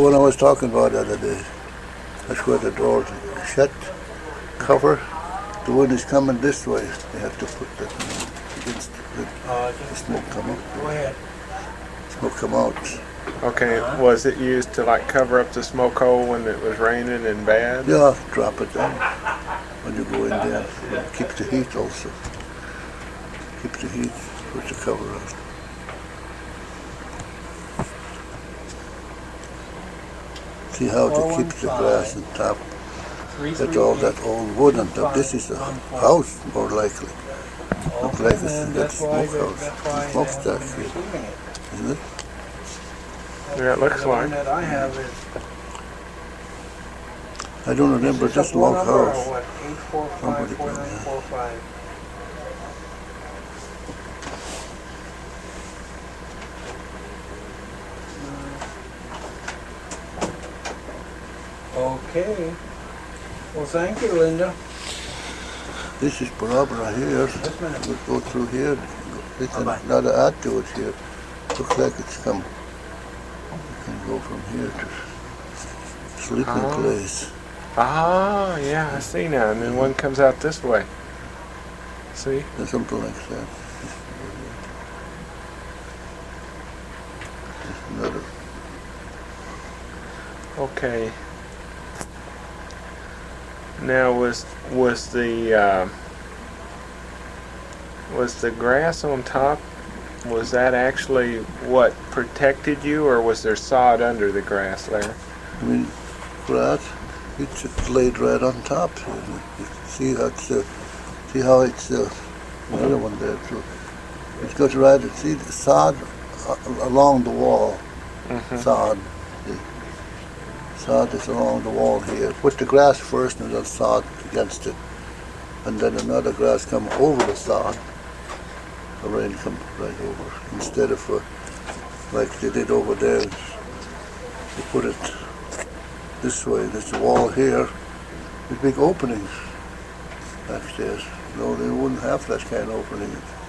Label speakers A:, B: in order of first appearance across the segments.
A: What I was talking about the other day, that's where the door shut, cover. The wind is coming this way. They have to put that against the smoke come up.
B: Go ahead.
A: Smoke come out.
C: Okay, was it used to like cover up the smoke hole when it was raining and bad?
A: Yeah, drop it down when you go in there. Keep the heat also. Keep the heat, put the cover on. See how to keep the grass on top. That's all that old wood on top. This is a house, more likely. Look like that smokehouse. The smokestack here, isn't it?
C: Yeah, it looks like.
B: That I have is.
A: I don't remember this long house.
B: 8454945. Okay. Well, thank you, Linda.
A: This is Barbara here. We'll go through here. There's another add to it here. Looks like it's come. You can go from here to sleeping place.
C: Ah, yeah, I see now. And then one comes out this way. See?
A: There's something like that. There's another.
C: Okay. Now was the grass on top? Was that actually what protected you, or was there sod under the grass there?
A: I mean, grass. It's just laid right on top. You see how it's another one there too. It's got right. See the sod along the wall.
C: Mm-hmm.
A: Sod. The sod is along the wall here. Put the grass first and then sod against it, and then another grass come over the sod. The rain come right over instead of like they did over there. They put it this way. There's a wall here with big openings backstairs. No, they wouldn't have that kind of opening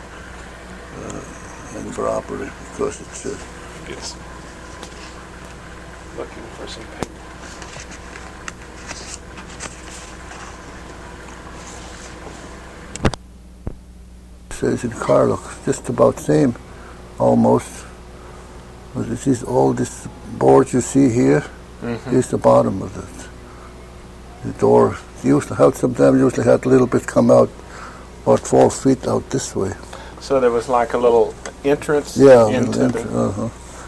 A: in property because it's.
C: Yes. Looking for some paper.
A: Says in Carlock, just about same, almost. But this is all this boards you see here.
C: Mm-hmm.
A: Is the bottom of it. The door used to have sometimes usually had a little bit come out about 4 feet out this way.
C: So there was like a little entrance
A: Yeah,
C: into the...
A: uh-huh.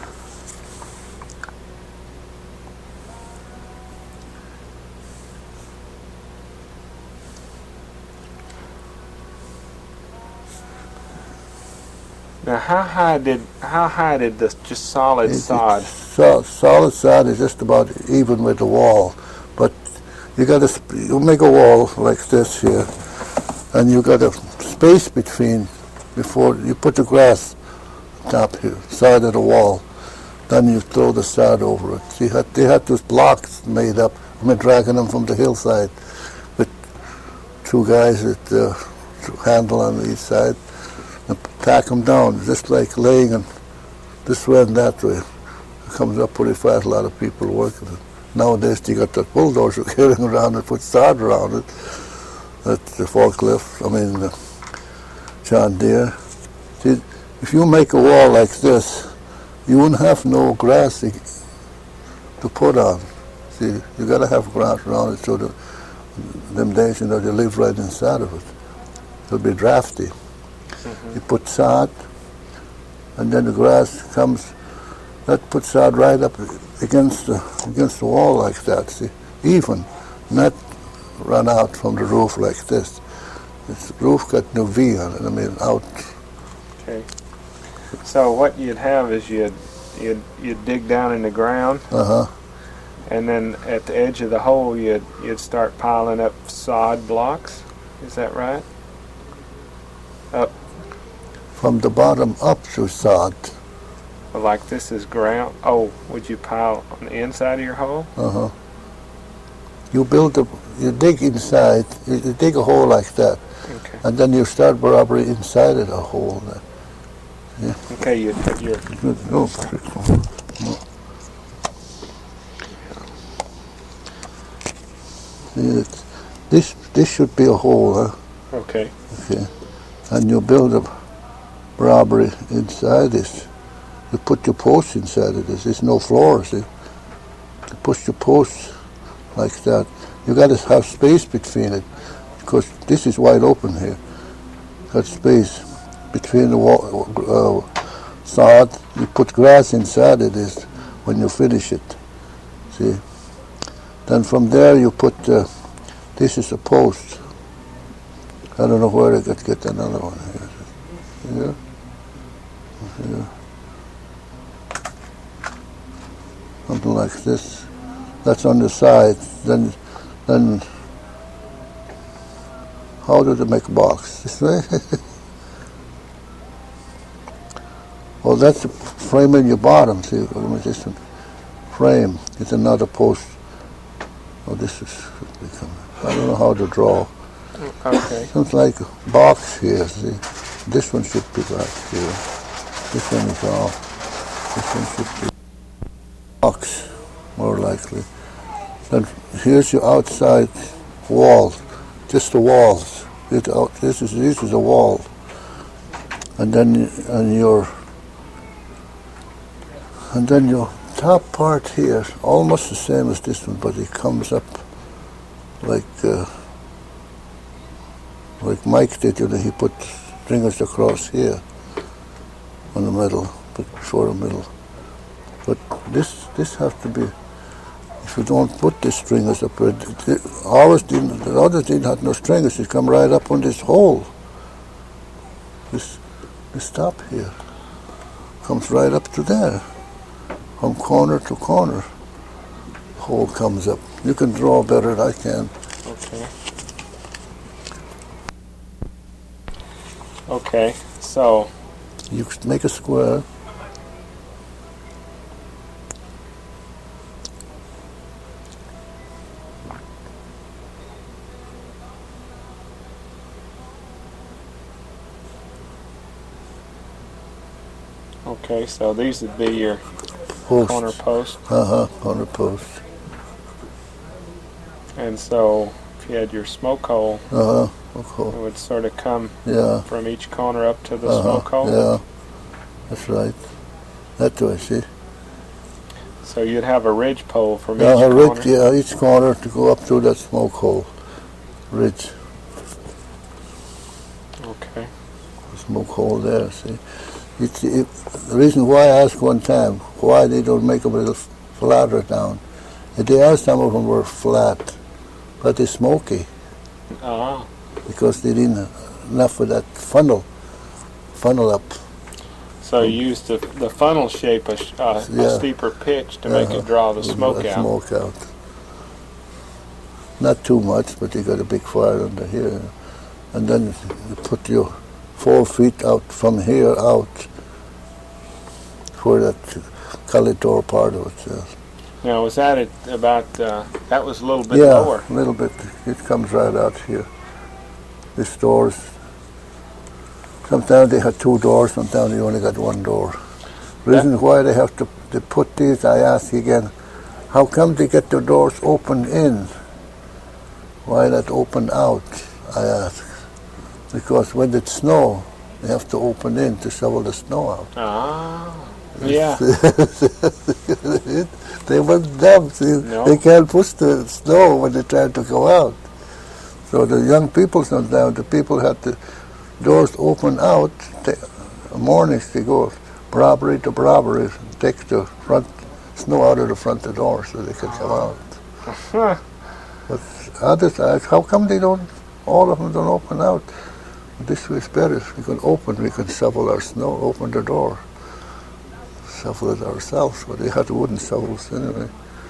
C: Now how high did the just solid sod?
A: Solid sod is just about even with the wall, but you make a wall like this here, and you got a space between before you put the grass top here, side of the wall. Then you throw the sod over it. See, they had those blocks made up. I mean, dragging them from the hillside with two guys with the handle on each side. And tack them down, just like laying them this way and that way. It comes up pretty fast. A lot of people working it. Nowadays, they got that bulldozer carrying around and put sod around it. That's the forklift. I mean, the John Deere. See, if you make a wall like this, you wouldn't have no grass to put on. See, you got to have grass around it so them days, you live right inside of it. It'll be drafty. Mm-hmm. You put sod, and then the grass comes. That puts sod right up against the wall like that. See, even, not run out from the roof like this. This roof got no V on it. I mean, out.
C: Okay. So what you'd have is you'd dig down in the ground.
A: Uh-huh.
C: And then at the edge of the hole, you'd start piling up sod blocks. Is that right? Up.
A: From the bottom up to sod.
C: Well, like this is ground. Oh, would you pile on the inside of your hole?
A: Uh-huh. You dig inside. You dig a hole like that.
C: Okay.
A: And then you start probably inside of the hole. Yeah.
C: Okay, you'd put your...
A: No. This should be a hole, huh?
C: Okay.
A: Okay. And you build a robbery inside this. You put your posts inside of this. There's no floor, see? You push your posts like that. You got to have space between it, because this is wide open here. Got space between the wall, sod. You put grass inside of this when you finish it. See? Then from there you put. This is a post. I don't know where I could get another one here. Here. Here. Something like this. That's on the side. Then how do they make a box? This way? Well, that's the frame in your bottom. See, this one. Frame. It's another post. Oh, this is. I don't know how to draw.
C: Okay.
A: Sounds like a box here. See, this one should be back here. This one is off. This one should be box, more likely. Then here's your outside wall, just the walls. This is a wall, and then your top part here, almost the same as this one, but it comes up like Mike did. He put stringers across here on the middle, but before the middle. But this has to be. If you don't put the stringers up, the others didn't have no stringers. It come right up on this hole. This top here comes right up to there, from corner to corner. Hole comes up. You can draw better than I can.
C: Okay. Okay. So
A: You make a square.
C: Okay, so these would be your
A: Post.
C: corner posts.
A: Corner post.
C: And so if you had your smoke hole, it
A: Okay.
C: would sort of come
A: Yeah.
C: from each corner up to the smoke hole.
A: Yeah. That's right. That way, see?
C: So you'd have a ridge pole from
A: Yeah,
C: each
A: a
C: corner.
A: ridge, yeah, each corner to go up to that smoke hole. Ridge.
C: Okay.
A: Smoke hole there, see? The reason why I asked one time why they don't make them a little flatter down. They are, some of them were flat, but they're smoky
C: Ah.
A: because they didn't enough of that funnel up.
C: So you used the funnel shape a
A: Yeah.
C: steeper pitch to make it draw the smoke out.
A: Smoke out. Not too much, but you got a big fire under here, and then you put your 4 feet out from here out for that Calitor part of it. Yeah.
C: Now was that at about? That was a little bit
A: Yeah,
C: lower.
A: a little bit. It comes right out here. These doors. Sometimes they had 2 doors. Sometimes they only got 1 door. Reason why they have to put these, I ask again, how come they get the doors open in? Why not open out? I ask. Because when it snow, they have to open in to shovel the snow out.
C: Ah. Yeah.
A: They weren't dumb. See?
C: No.
A: They can't push the snow when they try to go out. So the young people sometimes, the people had the doors open out. Mornings they go robbery to robbery, take the front snow out of the front door so they can come out. But others ask, how come they don't? All of them don't open out. This way is better. We can open. We can shovel our snow. Open the door. Shovel it ourselves, but they had wooden shovels anyway.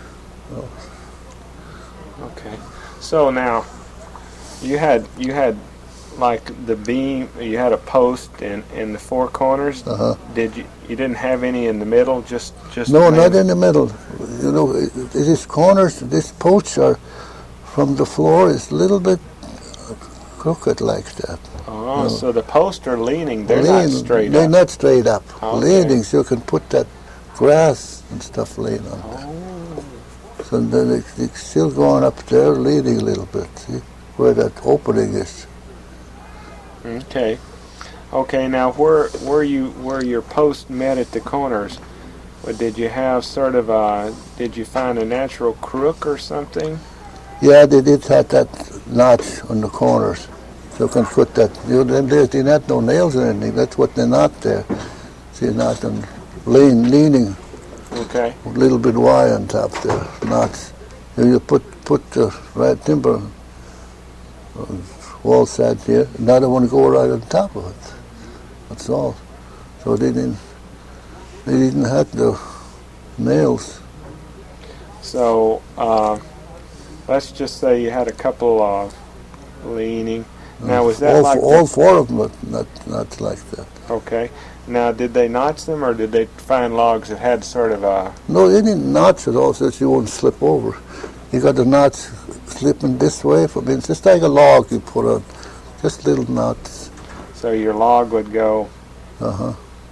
C: Okay. So now, you had like the beam. You had a post in the 4 corners. Did you didn't have any in the middle? Just
A: No,
C: mainly-
A: not in the middle. You know, these corners, these posts are from the floor is a little bit crooked like that.
C: Oh,
A: No.
C: so the posts are leaning. They're not straight
A: They're
C: up.
A: not straight up.
C: Okay.
A: Leaning, so you can put that grass and stuff laying on there.
C: Oh.
A: So then it's still going up there, leading a little bit. See where that opening is.
C: Okay. Okay. Now, where your post met at the corners? Did you have sort of did you find a natural crook or something?
A: Yeah, they did have that notch on the corners. So you can put that. They not no nails or anything. That's what they're not there. See, not on leaning.
C: Okay.
A: A little bit wide on top there, knots. You put the right timber on wall side here. Another one go right on top of it. That's all. So they didn't have the nails.
C: So let's just say you had a couple of leaning. Now, was that
A: all four of them, but not like that.
C: Okay. Now, did they notch them, or did they find logs that had sort of a...
A: No, they didn't notch it all so that you won't slip over. You got the knots slipping this way. It's just like a log you put on, just little knots.
C: So your log would go...
A: Uh-huh.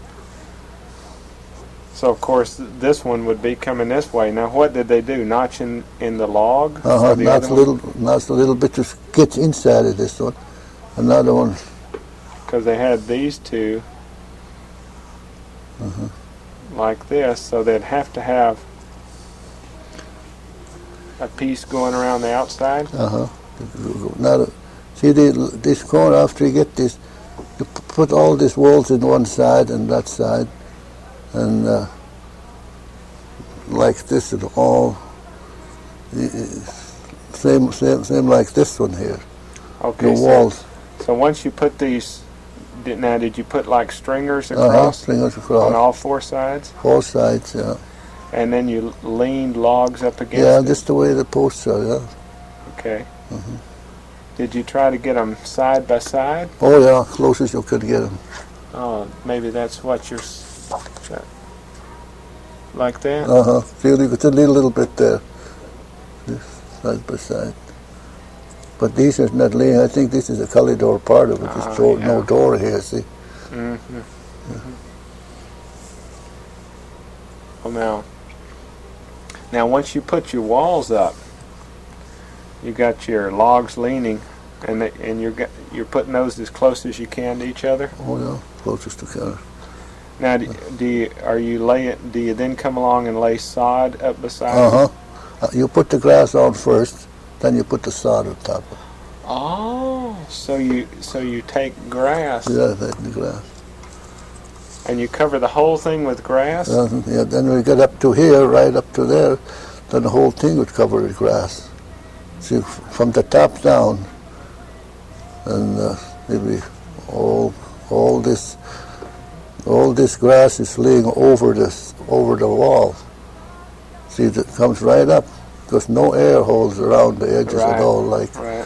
C: So, of course, this one would be coming this way. Now, what did they do? Notch in the log?
A: Uh-huh, notch a little bit to get inside of this one. Another one.
C: Because they had these two like this, so they'd have to have a piece going around the outside.
A: See this corner, after you get this, you put all these walls in one side and that side, and like this and all, same like this one here.
C: Okay.
A: The walls.
C: So once you put these, did you put like stringers across?
A: Stringers across.
C: On all four sides?
A: Four sides, yeah.
C: And then you leaned logs up against
A: Yeah,
C: it?
A: just the way the posts are, yeah.
C: Okay. Did you try to get them side by side?
A: Oh, yeah, close as you could get them.
C: Oh, maybe that's what you're... Like that?
A: See, you could need a little bit there. This, side by side. But these are not leaning. I think this is a corridor part of it. There's no door here, see?
C: Well, now once you put your walls up, you got your logs leaning, and you're putting those as close as you can to each other.
A: Oh yeah, closest together.
C: Now, do you then come along and lay sod up beside?
A: You put the grass on first, then you put the sod on top of it.
C: Oh, so you take grass.
A: Yeah, the grass.
C: And you cover the whole thing with grass?
A: Yeah, then we get up to here, right up to there, then the whole thing would cover with grass. See, from the top down, and maybe all this grass is laying over the wall. See, it comes right up, because no air holes around the edges at all.
C: Right.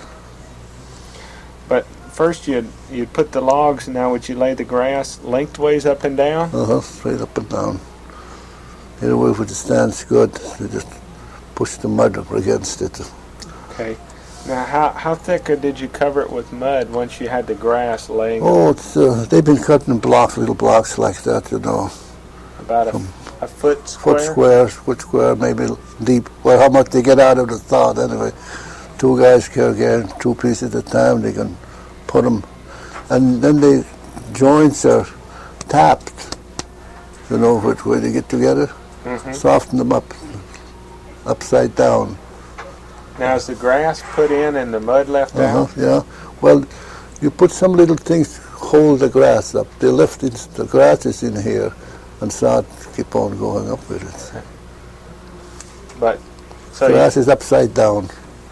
C: But first you'd put the logs, and now would you lay the grass lengthways up and down?
A: Straight up and down. Either way, if it stands good, you just push the mud up against it.
C: Okay. Now, how thick did you cover it with mud once you had the grass laying?
A: Oh, they've been cutting little blocks like that, you know.
C: About a foot square?
A: Foot square, maybe deep. Well, how much they get out of the thought anyway. Two guys carrying 2 pieces at a time, they can put them. And then the joints are tapped, you know, where they get together. Soften them up, upside down.
C: Now, is the grass put in and the mud left out?
A: Yeah. Well, you put some little things hold the grass up. They lift the grass is in here, and sod keep on going up with it.
C: But so
A: grass is upside down.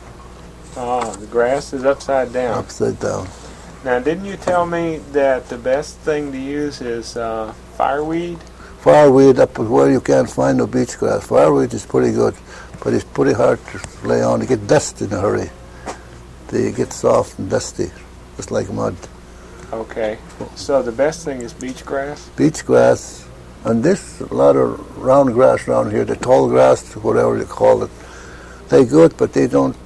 C: Oh, the grass is upside down.
A: Upside down.
C: Now, didn't you tell me that the best thing to use is fireweed?
A: Fireweed up where you can't find no beach grass. Fireweed is pretty good, but it's pretty hard to lay on. You get dust in a hurry. They get soft and dusty, just like mud.
C: Okay. So the best thing is beach grass? Beach
A: grass, and there's a lot of round grass around here, the tall grass, whatever you call it. They're good, but they don't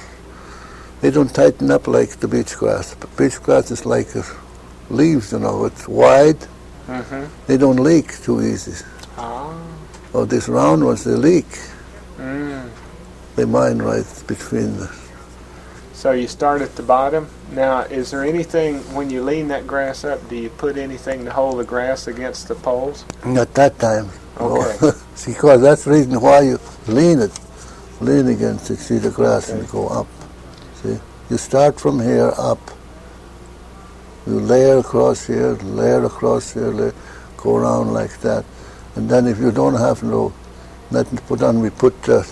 A: tighten up like the beach grass. But beach grass is like leaves, you know. It's wide. They don't leak too easy. Oh, these round ones, they leak. They mine right between the...
C: So you start at the bottom. Now, is there anything, when you lean that grass up, do you put anything to hold the grass against the poles?
A: At that time.
C: Okay.
A: No. Because that's the reason why you lean it. Lean against it, see the grass, and go up. See? You start from here up. You layer across here, go around like that. And then if you don't have nothing to put on, we put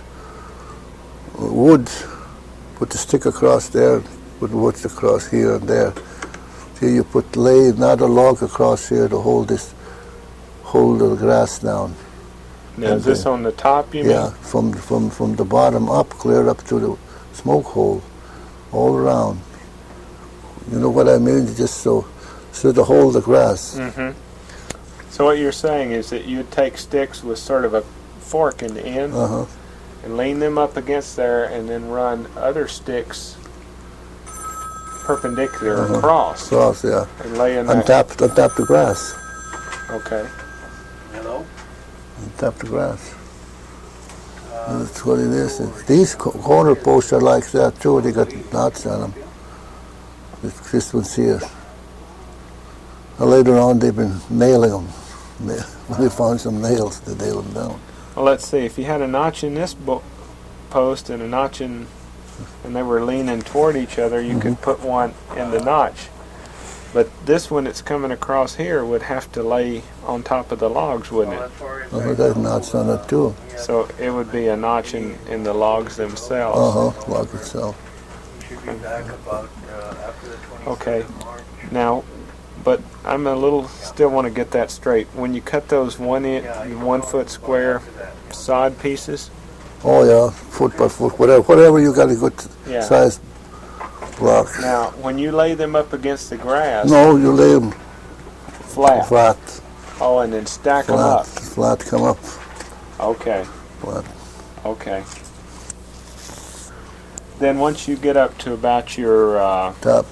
A: wood, put the stick across there, put wood across here and there. See, you lay another log across here to hold the grass down.
C: Now, is this on the top, you mean?
A: Yeah, from the bottom up, clear up to the smoke hole, all around. You know what I mean? Just so to hold the grass.
C: Mm-hmm. So what you're saying is that you'd take sticks with sort of a fork in the end and lean them up against there and then run other sticks perpendicular across.
A: Across, yeah.
C: And lay in
A: On
C: that.
A: top the grass.
C: Okay.
B: Hello?
A: On top the grass. That's what it is. These corner posts are like that too. They got knots on them. This one's here. And later on, they've been nailing them. When they found some nails, they nailed them down.
C: Well, let's see. If you had a notch in this post and a notch in, and they were leaning toward each other, you could put one in the notch. But this one that's coming across here would have to lay on top of the logs, wouldn't it?
A: There's knots on it too.
C: So it would be a notch in the logs themselves.
A: Log itself.
B: Should be back about after the 26th
C: Okay.
B: of March.
C: Now, but I'm still want to get that straight. When you cut those 1 foot square sod pieces,
A: Oh yeah, foot by foot, whatever you got a good size block.
C: now when you lay them up against the grass,
A: No, you lay them
C: flat.
A: flat.
C: Oh, and then stack them up.
A: Flat, come up.
C: Okay.
A: Flat.
C: Okay. Then once you get up to about your
A: Top,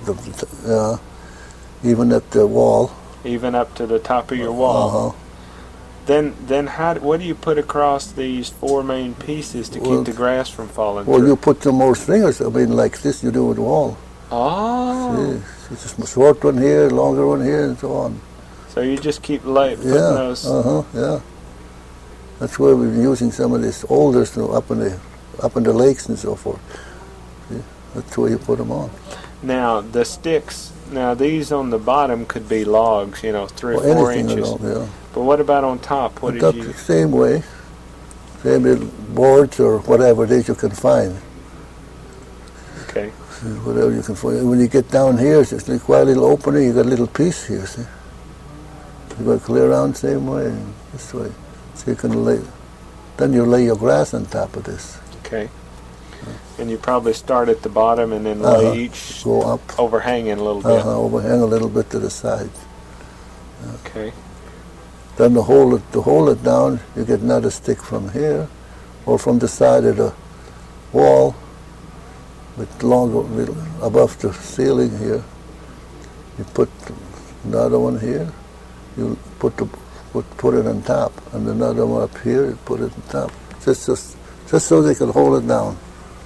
A: even at the wall.
C: even up to the top of your wall, then what do you put across these 4 main pieces to
A: Well,
C: keep the grass from falling
A: Well,
C: through?
A: you put some more stringers. I mean, like this, you do with the wall.
C: Oh,
A: See, it's a short one here, longer one here, and so on.
C: so you just keep putting
A: Yeah.
C: those.
A: Yeah. That's where we've been using some of these alders up in the lakes and so forth. See? That's where you put them on.
C: Now the sticks. Now these on the bottom could be logs, 3 or 4
A: Anything
C: inches.
A: at all, yeah.
C: But what about on top? What
A: But
C: did
A: that's
C: you?
A: the same way. Same little boards or whatever it is you can find.
C: Okay.
A: Whatever you can find. When you get down here, it's just like quite a little opening. You got a little piece here, see? You got to clear around same way, this way. So you can then you lay your grass on top of this.
C: Okay. And you probably start at the bottom and then lay each
A: Go up,
C: overhanging a little bit.
A: overhang a little bit to the side.
C: Okay.
A: Then to hold it down, you get another stick from here, or from the side of the wall, with longer, little above the ceiling here. You put another one here. You put it on top, and another one up here. You put it on top, just so they can hold it down.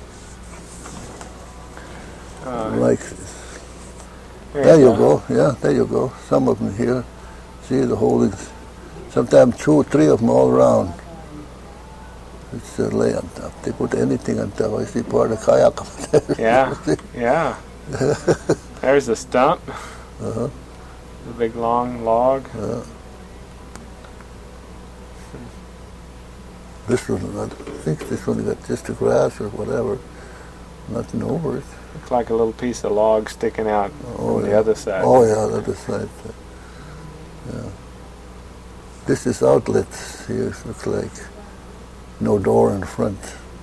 A: Like there you go. Yeah, there you go. Some of them here. See the holdings. Sometimes 2 or 3 of them all around. It's lay on top. They put anything on top. I see part of the kayak up there.
C: Yeah. Yeah. There's the stump. The big long log.
A: This one, I think this one got just the grass or whatever. Nothing over it.
C: Looks like a little piece of log sticking out on the other side.
A: Oh yeah, the other side. Yeah. This is outlets here. It looks like no door in front.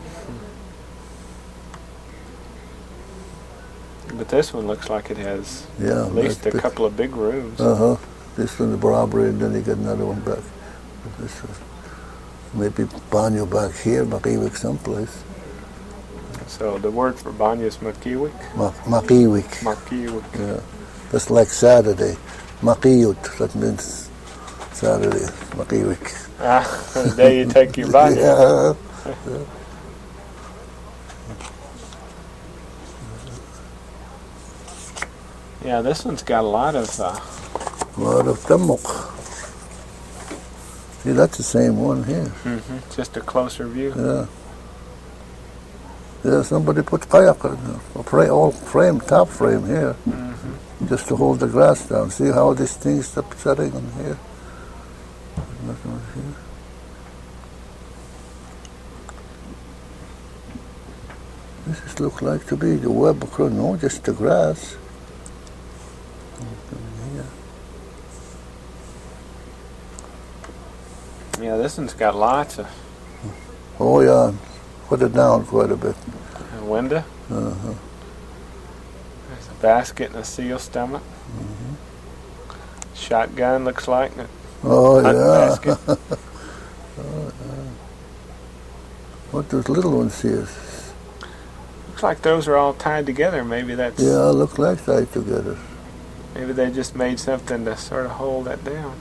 C: But this one looks like it has
A: Yeah,
C: at least a
A: that's big.
C: couple of big rooms.
A: This one the robbery, and then you get another one back. This one. Maybe Banyo back here, Makiwik someplace.
C: So the word for Banya is Makiwik?
A: Makiwik.
C: Makiwik.
A: Yeah. That's like Saturday. Makiyut, that means Saturday. Makiwik.
C: The day you take your Banya.
A: Yeah.
C: Yeah, this one's got a lot of.
A: lot of tamok. See, that's the same one here.
C: Just a closer view.
A: Yeah. Yeah, somebody put kayak, all frame, top frame here, just to hold the grass down. See how this thing's upsetting on here? Nothing here. This is look like to be the web, no, just the grass.
C: Yeah, this one's got lots of.
A: Oh yeah, put it down quite a bit.
C: Window.
A: Uh-huh.
C: There's a basket and a seal stomach. Shotgun looks like.
A: Oh
C: Hunt
A: yeah.
C: basket.
A: What those little ones here?
C: Looks like those are all tied together. Maybe that's.
A: Yeah, look like tied together.
C: Maybe they just made something to sort of hold that down.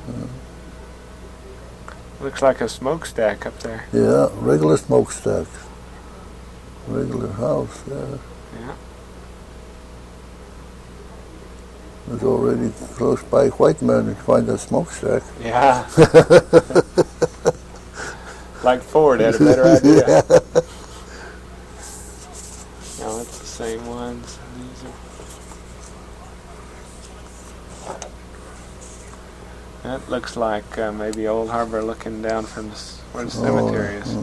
C: Looks like a smokestack up there.
A: Yeah, regular smokestack. Regular house, yeah.
C: Yeah.
A: There's already close by white man and find a smokestack.
C: Yeah. Like Ford had a better idea.
A: Yeah.
C: No, it's the same ones. These are. That looks like maybe Old Harbor looking down from where the cemetery is.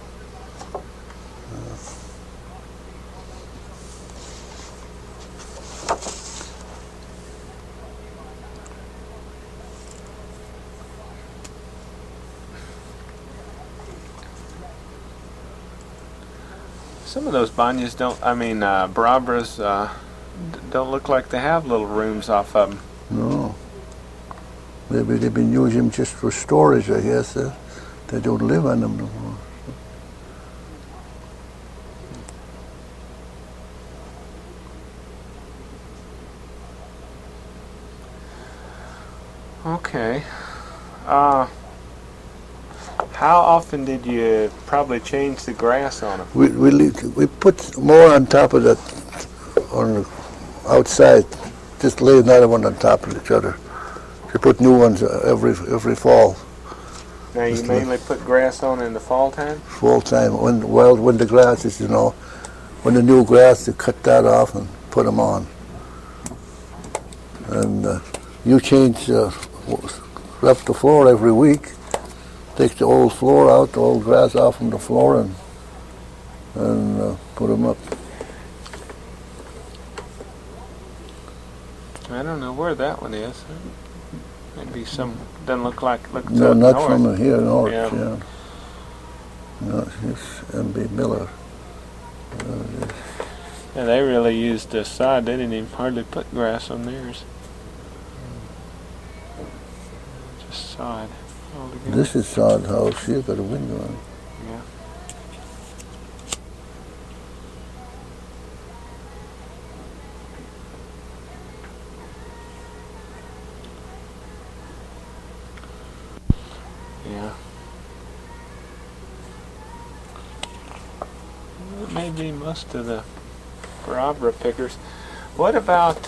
C: Some of those banyas Barabras don't look like they have little rooms off of them.
A: No. Maybe they've been using them just for storage, I guess. They don't live on them no more.
C: Okay. How often did you probably change the grass on them?
A: We put more on top of that, on the outside, just lay another one on top of each other. We put new ones every fall.
C: Now you mainly put grass on in the fall time?
A: Fall time, when the grass is, when the new grass, you cut that off and put them on. And you change, scrub the floor every week. Take the old floor out, the old grass off from the floor, and put them up.
C: I don't know where that one is. Maybe doesn't look like
A: No, not
C: north.
A: from here north.
C: Yeah.
A: Yeah. No, it's M.B. Miller.
C: Yeah, they really used the sod. They didn't even hardly put grass on theirs. Just sod altogether.
A: This is sod house. Here, got a window on it.
C: Yeah. Yeah. It may be most of the Barabra pickers. What about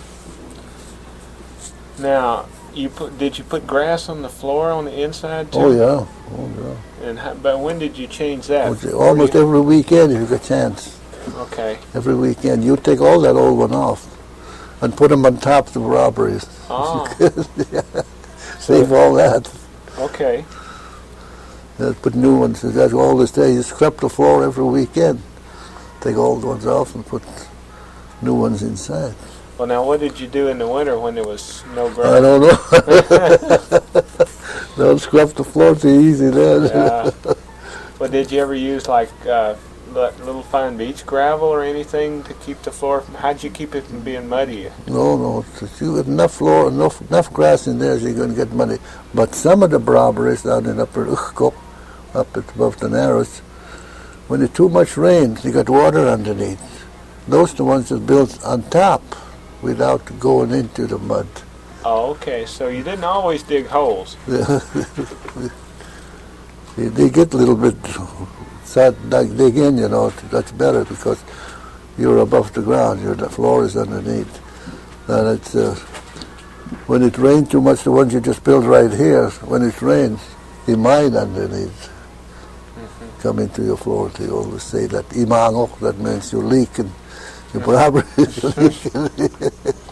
C: now? Did you put grass on the floor on the inside too?
A: Oh yeah.
C: And but when did you change that?
A: Almost every weekend if you get a chance.
C: Okay.
A: Every weekend. You take all that old one off and put them on top of the robberies.
C: Oh.
A: Yeah. Save all that.
C: Okay.
A: Put new ones. That's all this day. You scrub the floor every weekend. Take old ones off and put new ones inside.
C: Well, now what did you do in the winter when there was no grass?
A: I don't know. Don't scrub the floor too easy then.
C: Yeah. Well, did you ever use like little fine beach gravel or anything to keep the floor? How'd you keep it from being muddy?
A: No. You got enough floor, enough grass in there, so you're going to get muddy. But some of the Barabras down in Upper Ukhkop, up above the Narrows, when there's too much rain, you got water underneath. Those are the ones that built on top without going into the mud.
C: Oh, okay. So you didn't always dig holes.
A: They get a little bit sad, dig in, that's better because you're above the ground, the floor is underneath. And it's when it rains too much, the ones you just build right here, when it rains, they mine underneath. Come into your floor. They always say that imango, that means you're leaking. Your property is leaking.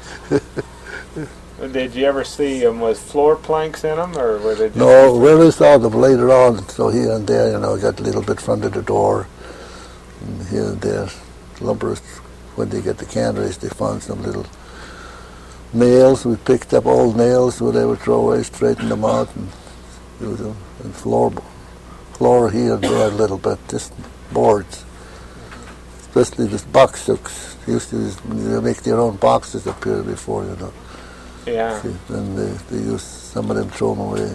C: Did you ever see them with floor planks in them, or were they just...
A: No, we saw them later on, so here and there, got a little bit front of the door, and here and there. Lumberers, when they get the canneries, they found some little nails. We picked up old nails, whatever, throw away, straighten them out, and use them. And floor here and there a little bit, just boards. Especially this box hooks. Used to make their own boxes up here before,
C: Yeah.
A: And they used some of them, throw them away.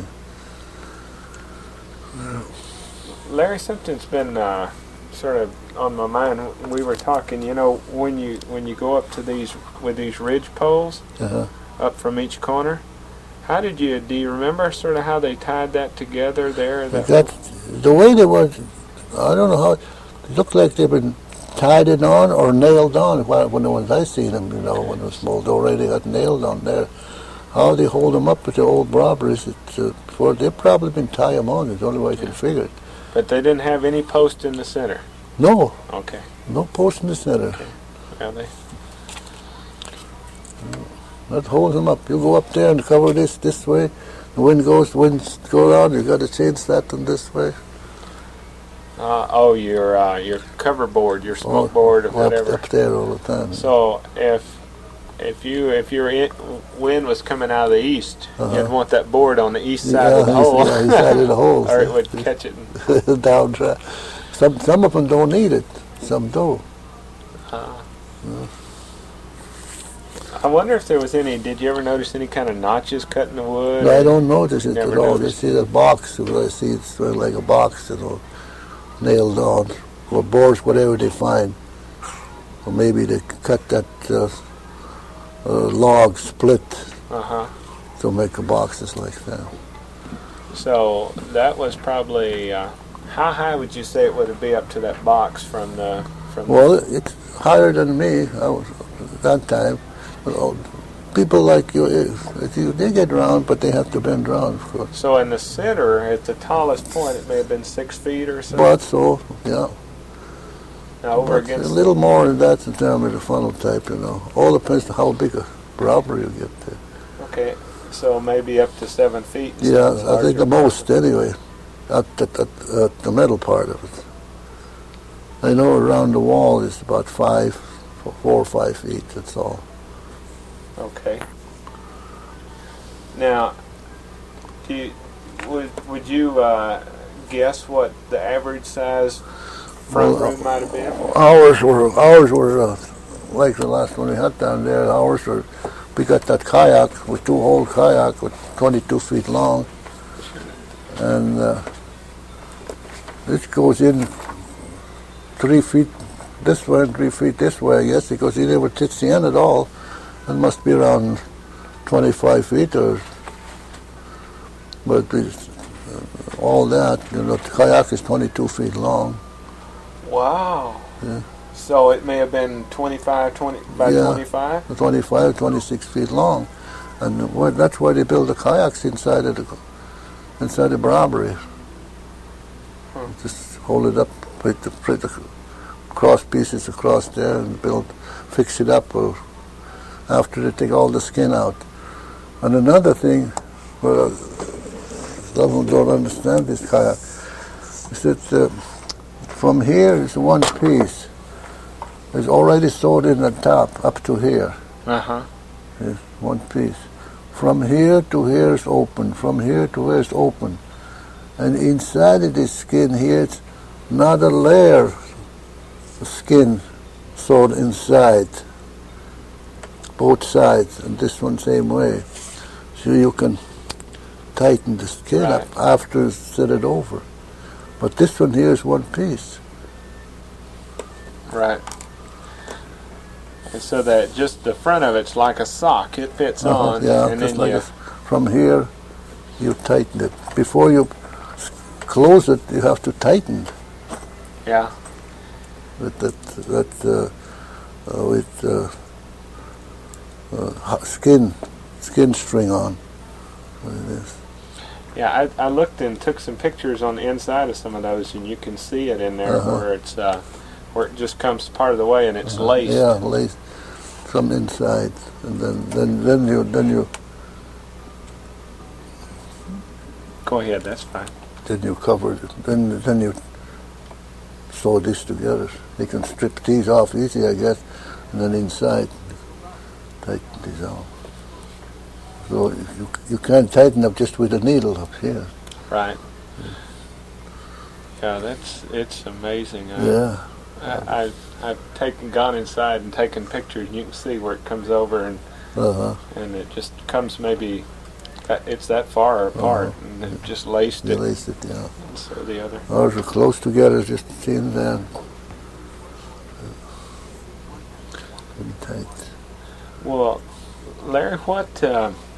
C: Larry, something's been sort of on my mind. We were talking, when you go up to these ridge poles up from each corner, do you remember sort of how they tied that together there?
A: The way they were, I don't know how, it looked like they've been tied it on or nailed on when the ones I seen them, when it was small, they already got nailed on there. How they hold them up with the old robberies, they've probably been tying them on, it's the only way I can figure it.
C: But they didn't have any post in the center?
A: No.
C: Okay.
A: No post in the center.
C: Okay. Well,
A: That holds them up. You go up there and cover this way, the winds go around, you got to change that one this way.
C: Your cover board, your smoke board, or whatever.
A: Up there all the time.
C: So if your wind was coming out of the east, you'd want that board on the east side of the hole.
A: Yeah, east side of the hole.
C: Or it would catch it.
A: Downdraft. Some of them don't need it. Some do.
C: I wonder if there was did you ever notice any kind of notches cut in the wood?
A: No, I don't notice it at
C: Never
A: all.
C: noticed.
A: You see the box, I see it's sort of like a box, nailed on, or boards, whatever they find. Or maybe they cut that log split to make boxes like that.
C: So that was probably, how high would you say it would be up to that box from the...
A: Well, it's higher than me that time. People like you, they get around, but they have to bend around.
C: So in the center, at the tallest point, it may have been 6 feet or so?
A: But so, yeah.
C: Now over
A: But
C: against...
A: a little more than that in terms of the funnel type, All depends on how big a robbery you get there.
C: Okay, so maybe up to 7 feet.
A: Yeah, I think the most anyway, at the middle part of it. I know around the wall is about 4 or 5 feet, that's all.
C: Okay. Now, would you guess what the average size front room might have been?
A: Ours were like the last one we had down there. We got that kayak with 2-hole kayak with 22 feet long, and it goes in 3 feet this way and 3 feet this way, I guess, because it never touched the end at all. It must be around 25 feet but all that, the kayak is 22 feet long.
C: Wow.
A: Yeah.
C: So it may have been 25 by 25?
A: 25, 26 feet long. And that's why they build the kayaks inside the robbery. Just hold it up, put the cross pieces across there and fix it up after they take all the skin out. And another thing, some who don't understand this kayak, is that from here is one piece. It's already sewed in the top up to here. It's one piece. From here to here is open. From here to here is open. And inside of this skin here, it's another layer of skin sewed inside. Both sides, and this one same way. So you can tighten the skin up after you set it over. But this one here is one piece.
C: Right. And so that just the front of it's like a sock. It fits on.
A: Yeah,
C: and
A: just
C: then
A: like from here, you tighten it. Before you close it, you have to tighten.
C: Yeah.
A: With skin string on. What it is.
C: Yeah, I looked and took some pictures on the inside of some of those, and you can see it in there where it's where it just comes part of the way and it's laced.
A: Yeah, laced from inside, and then you
C: Go ahead, that's fine.
A: then you cover it. Then you sew this together. You can strip these off easy, I guess, and then inside tighten these off. So you can't tighten up just with a needle up here.
C: Right. Yeah, it's amazing.
A: Yeah.
C: I've gone inside and taken pictures, and you can see where it comes over, and it just comes maybe it's that far apart, and it just laced
A: You
C: it.
A: laced it, yeah.
C: And so the other.
A: Ours are close together, just thin down. Pretty tight.
C: Well, Larry, what